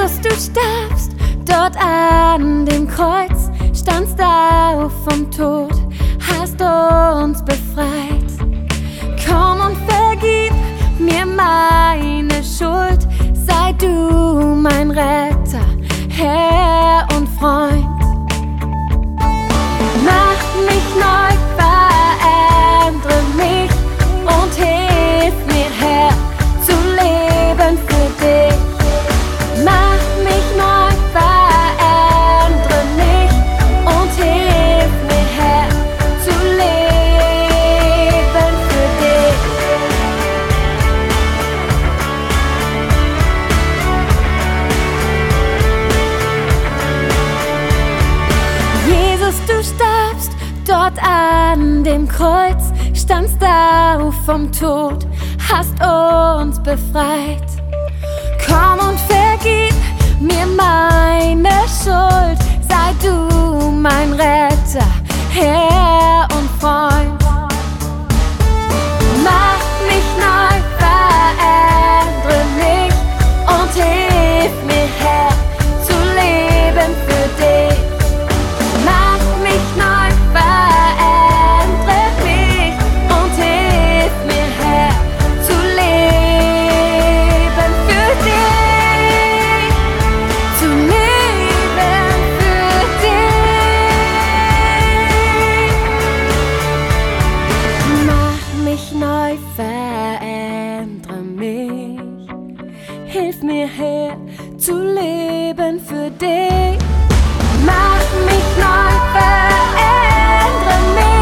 Jesus, du starbst dort an dem Kreuz, standst auf vom Tod, hast uns befreit. Komm und vergib mir meine Schuld, sei du mein Retter, Herr und Freund. Mach mich neu, verändere mich und hilf mir, Herr, zu leben für dich. Mach mich neu, verändere mich und hilf mir, Herr, zu leben für dich. Jesus, du starbst dort an dem Kreuz, standst auf vom Tod, hast uns befreit. Komm und vergib mir meine Schuld, sei du mein Retter, Herr und Freund. Mach mich neu, verändere mich und hilf mir, Herr, zu leben für dich. Mach mich neu, verändere mich und hilf mir, Herr, zu leben für dich. Zu leben für dich. Mach mich neu, verändere mich. Hilf mir, Herr, zu leben für dich. Mach mich neu, verändere mich.